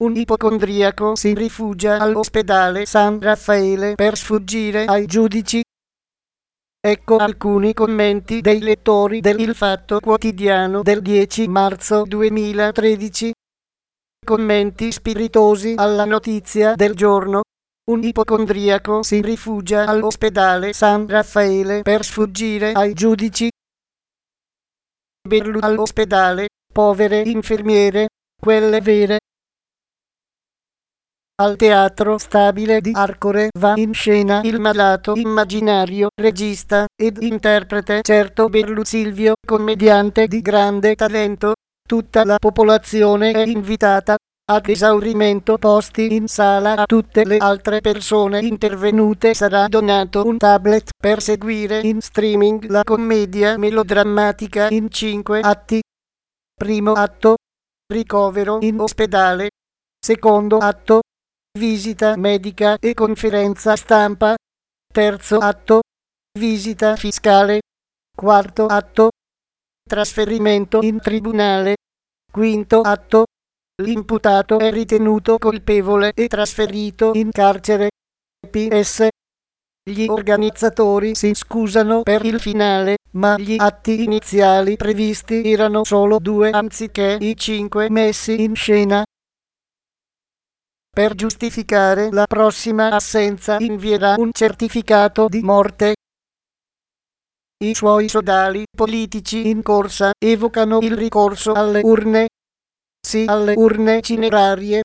Un ipocondriaco si rifugia all'ospedale San Raffaele per sfuggire ai giudici. Ecco alcuni commenti dei lettori del Il Fatto Quotidiano del 10 marzo 2013. Commenti spiritosi alla notizia del giorno. Un ipocondriaco si rifugia all'ospedale San Raffaele per sfuggire ai giudici. All'ospedale, povere infermiere, quelle vere. Al Teatro Stabile di Arcore va in scena il malato immaginario, regista ed interprete certo Silvio, commediante di grande talento. Tutta la popolazione è invitata. Ad esaurimento posti in sala a tutte le altre persone intervenute sarà donato un tablet per seguire in streaming la commedia melodrammatica in 5 atti. Primo atto: ricovero in ospedale. Secondo atto: visita medica e conferenza stampa. Terzo atto: visita fiscale. Quarto atto: trasferimento in tribunale. Quinto atto: l'imputato è ritenuto colpevole e trasferito in carcere. PS. Gli organizzatori si scusano per il finale, ma gli atti iniziali previsti erano solo 2 anziché i 5 messi in scena. Per giustificare la prossima assenza invierà un certificato di morte. I suoi sodali politici in corsa evocano il ricorso alle urne. Sì alle urne cinerarie.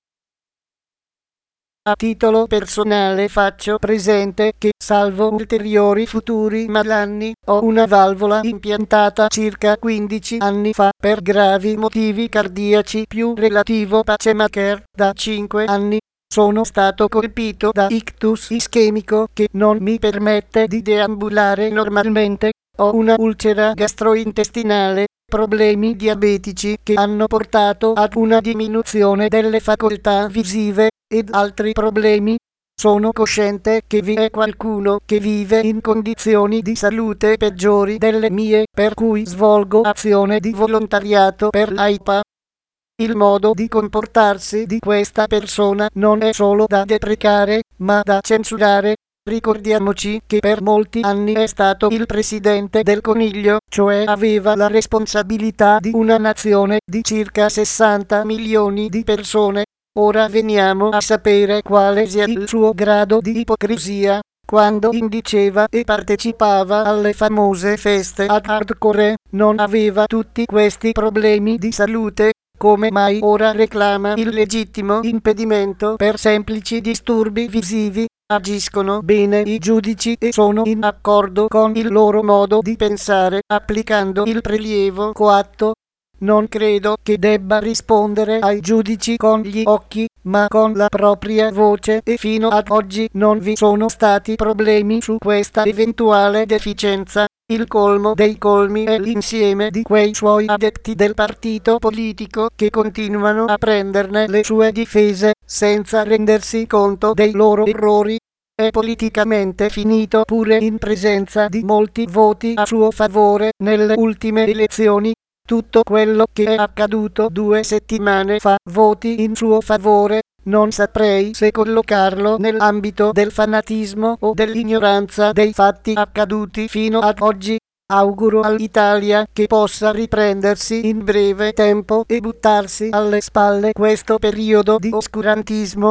A titolo personale faccio presente che, salvo ulteriori futuri malanni, ho una valvola impiantata circa 15 anni fa per gravi motivi cardiaci più relativo pacemaker. Da 5 anni sono stato colpito da ictus ischemico che non mi permette di deambulare normalmente. Ho una ulcera gastrointestinale, problemi diabetici che hanno portato ad una diminuzione delle facoltà visive ed altri problemi. Sono cosciente che vi è qualcuno che vive in condizioni di salute peggiori delle mie, per cui svolgo azione di volontariato per l'AIPA. Il modo di comportarsi di questa persona non è solo da deprecare, ma da censurare. Ricordiamoci che per molti anni è stato il presidente del Coniglio, cioè aveva la responsabilità di una nazione di circa 60 milioni di persone. Ora veniamo a sapere quale sia il suo grado di ipocrisia. Quando indiceva e partecipava alle famose feste ad Hardcore, non aveva tutti questi problemi di salute. Come mai ora reclama il legittimo impedimento per semplici disturbi visivi? Agiscono bene i giudici e sono in accordo con il loro modo di pensare, applicando il prelievo coatto. Non credo che debba rispondere ai giudici con gli occhi, ma con la propria voce, e fino ad oggi non vi sono stati problemi su questa eventuale deficienza. Il colmo dei colmi è l'insieme di quei suoi adepti del partito politico che continuano a prenderne le sue difese, senza rendersi conto dei loro errori. È politicamente finito pure in presenza di molti voti a suo favore nelle ultime elezioni. Tutto quello che è accaduto 2 settimane fa, voti in suo favore. Non saprei se collocarlo nell'ambito del fanatismo o dell'ignoranza dei fatti accaduti fino ad oggi. Auguro all'Italia che possa riprendersi in breve tempo e buttarsi alle spalle questo periodo di oscurantismo.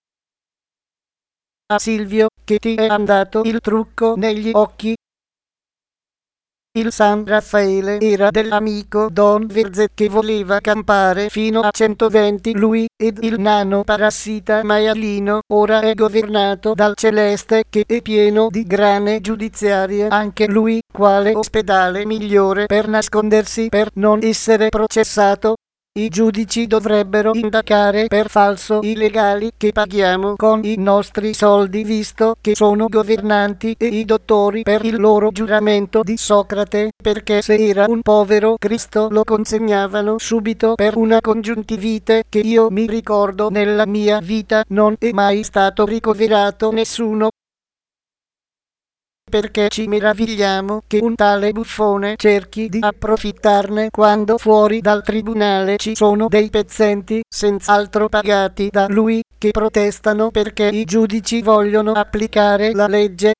A Silvio, che ti è andato il trucco negli occhi. Il San Raffaele era dell'amico Don Verze che voleva campare fino a 120 lui, ed il nano parassita maialino ora è governato dal Celeste che è pieno di grane giudiziarie anche lui. Quale ospedale migliore per nascondersi per non essere processato? I giudici dovrebbero indagare per falso i legali che paghiamo con i nostri soldi, visto che sono governanti, e i dottori per il loro giuramento di Socrate, perché se era un povero Cristo lo consegnavano subito. Per una congiuntivite che io mi ricordo nella mia vita non è mai stato ricoverato nessuno. perché ci meravigliamo che un tale buffone cerchi di approfittarne quando fuori dal tribunale ci sono dei pezzenti, senz'altro pagati da lui, che protestano perché i giudici vogliono applicare la legge.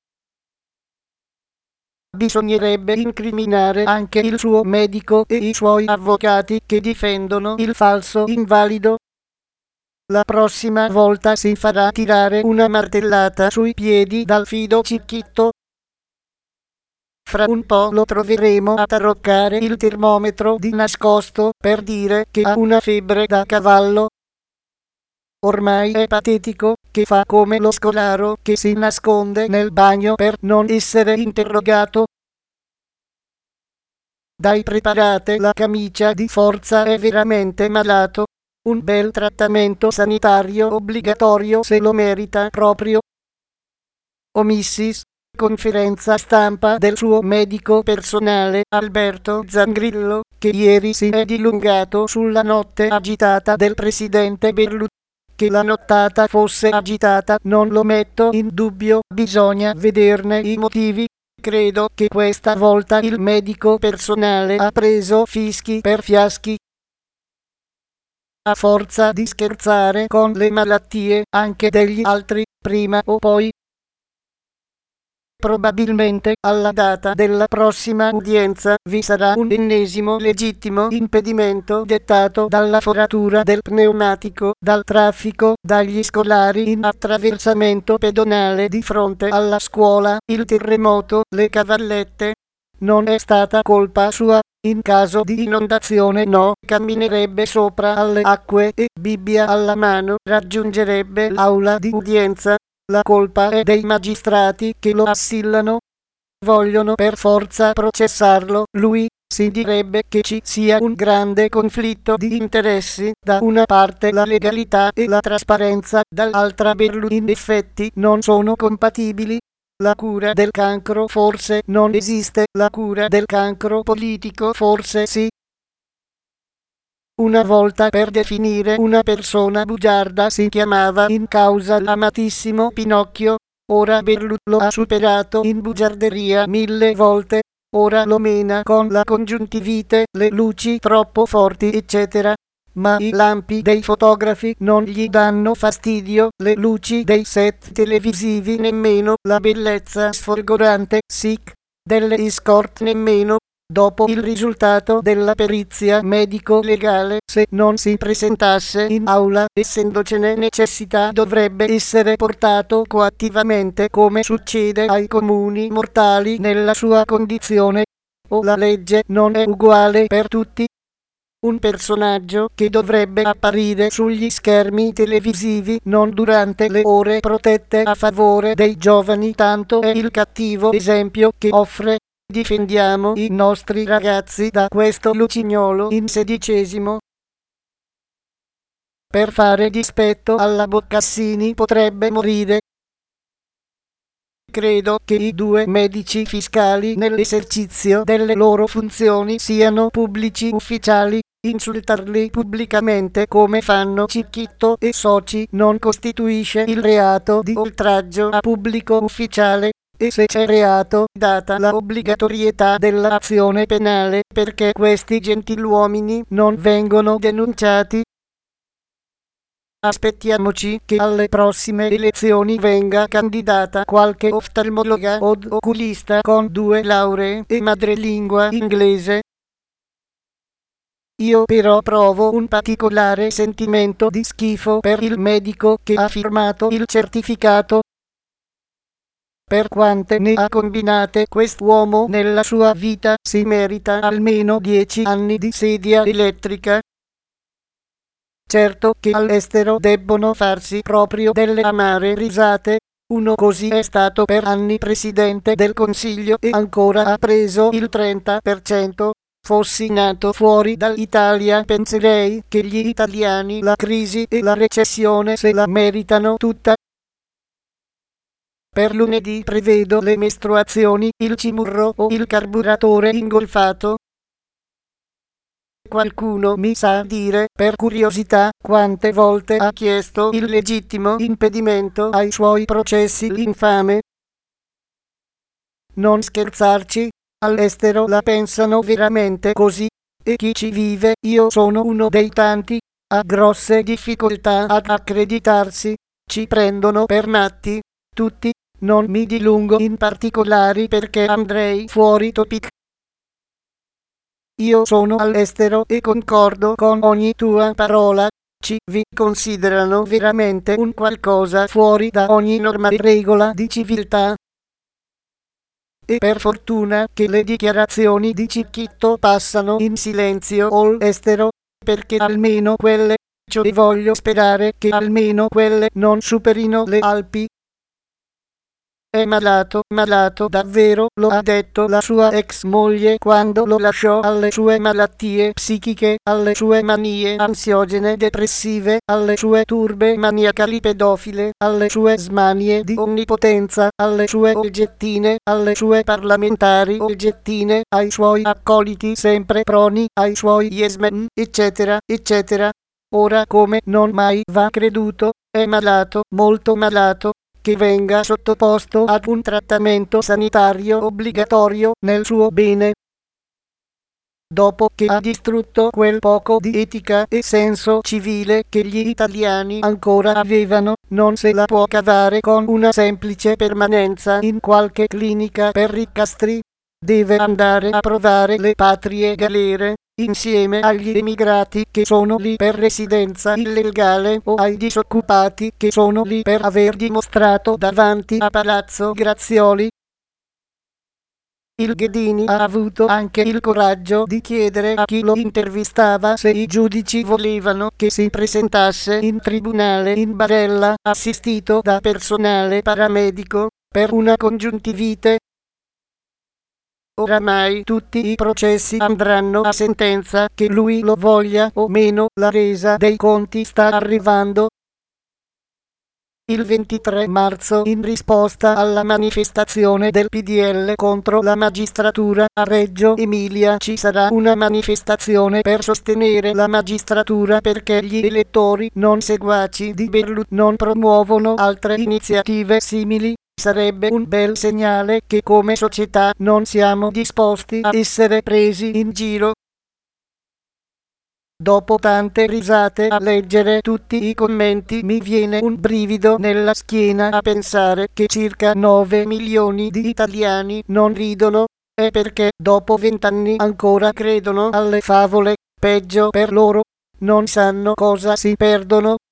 Bisognerebbe incriminare anche il suo medico e i suoi avvocati che difendono il falso invalido. La prossima volta si farà tirare una martellata sui piedi dal fido Cicchitto. Fra un po' lo troveremo a taroccare il termometro di nascosto per dire che ha una febbre da cavallo. Ormai è patetico che fa come lo scolaro che si nasconde nel bagno per non essere interrogato. Dai, preparate la camicia di forza, è veramente malato. Un bel trattamento sanitario obbligatorio se lo merita proprio. Omissis, conferenza stampa del suo medico personale Alberto Zangrillo, che ieri si è dilungato sulla notte agitata del presidente Berlusconi. Che la nottata fosse agitata non lo metto in dubbio, bisogna vederne i motivi. Credo che questa volta il medico personale ha preso fischi per fiaschi. A forza di scherzare con le malattie anche degli altri, prima o poi. Probabilmente alla data della prossima udienza vi sarà un ennesimo legittimo impedimento dettato dalla foratura del pneumatico, dal traffico, dagli scolari in attraversamento pedonale di fronte alla scuola, il terremoto, le cavallette. Non è stata colpa sua. In caso di inondazione no, camminerebbe sopra alle acque e, Bibbia alla mano, raggiungerebbe l'aula di udienza. La colpa è dei magistrati che lo assillano. Vogliono per forza processarlo, lui. Si direbbe che ci sia un grande conflitto di interessi, da una parte la legalità e la trasparenza, dall'altra Berlusconi. In effetti non sono compatibili. La cura del cancro forse non esiste, la cura del cancro politico forse sì. Una volta per definire una persona bugiarda si chiamava in causa l'amatissimo Pinocchio. Ora Berlusconi lo ha superato in bugiarderia 1000 volte. Ora lo mena con la congiuntivite, le luci troppo forti eccetera. Ma i lampi dei fotografi non gli danno fastidio, le luci dei set televisivi nemmeno, la bellezza sfolgorante, sic, delle escort nemmeno. Dopo il risultato della perizia medico-legale, se non si presentasse in aula, essendocene necessità, dovrebbe essere portato coattivamente come succede ai comuni mortali nella sua condizione. O la legge non è uguale per tutti? Un personaggio che dovrebbe apparire sugli schermi televisivi non durante le ore protette a favore dei giovani, tanto è il cattivo esempio che offre. Difendiamo i nostri ragazzi da questo lucignolo in 16°. Per fare dispetto alla Boccassini potrebbe morire. Credo che i due medici fiscali nell'esercizio delle loro funzioni siano pubblici ufficiali. Insultarli pubblicamente come fanno Cicchitto e soci non costituisce il reato di oltraggio a pubblico ufficiale. E se c'è reato, data la obbligatorietà dell'azione penale, perché questi gentiluomini non vengono denunciati? Aspettiamoci che alle prossime elezioni venga candidata qualche oftalmologa od oculista con 2 lauree e madrelingua inglese. Io però provo un particolare sentimento di schifo per il medico che ha firmato il certificato. Per quante ne ha combinate quest'uomo nella sua vita, si merita almeno 10 anni di sedia elettrica. Certo che all'estero debbono farsi proprio delle amare risate. Uno così è stato per anni presidente del Consiglio e ancora ha preso il 30%. Fossi nato fuori dall'Italia penserei che gli italiani la crisi e la recessione se la meritano tutta. Per lunedì prevedo le mestruazioni, il cimurro o il carburatore ingolfato. Qualcuno mi sa dire, per curiosità, quante volte ha chiesto il legittimo impedimento ai suoi processi l'infame? non scherzarci, all'estero la pensano veramente così, e chi ci vive, io sono uno dei tanti, ha grosse difficoltà ad accreditarsi, ci prendono per matti, tutti, non mi dilungo in particolari perché andrei fuori topic. Io sono all'estero e concordo con ogni tua parola, vi considerano veramente un qualcosa fuori da ogni norma e regola di civiltà. E per fortuna che le dichiarazioni di Cicchitto passano in silenzio all'estero, perché almeno quelle, cioè voglio sperare che almeno quelle non superino le Alpi. È malato davvero, lo ha detto la sua ex moglie quando lo lasciò alle sue malattie psichiche, alle sue manie ansiogene depressive, alle sue turbe maniacali pedofile, alle sue smanie di onnipotenza, alle sue olgettine, alle sue parlamentari olgettine, ai suoi accoliti sempre proni, ai suoi yes men, eccetera, eccetera. Ora come non mai va creduto, è malato, molto malato, che venga sottoposto ad un trattamento sanitario obbligatorio nel suo bene. Dopo che ha distrutto quel poco di etica e senso civile che gli italiani ancora avevano, non se la può cavare con una semplice permanenza in qualche clinica per ricastri. Deve andare a provare le patrie galere, insieme agli emigrati che sono lì per residenza illegale o ai disoccupati che sono lì per aver dimostrato davanti a Palazzo Grazioli. Il Ghedini ha avuto anche il coraggio di chiedere a chi lo intervistava se i giudici volevano che si presentasse in tribunale in barella, assistito da personale paramedico, per una congiuntivite. Oramai tutti i processi andranno a sentenza, che lui lo voglia o meno, la resa dei conti sta arrivando. Il 23 marzo, in risposta alla manifestazione del PDL contro la magistratura a Reggio Emilia, ci sarà una manifestazione per sostenere la magistratura perché gli elettori non seguaci di Berlusconi non promuovono altre iniziative simili. Sarebbe un bel segnale che come società non siamo disposti a essere presi in giro. Dopo tante risate a leggere tutti i commenti mi viene un brivido nella schiena a pensare che circa 9 milioni di italiani non ridono, e perché dopo 20 anni ancora credono alle favole, peggio per loro, non sanno cosa si perdono.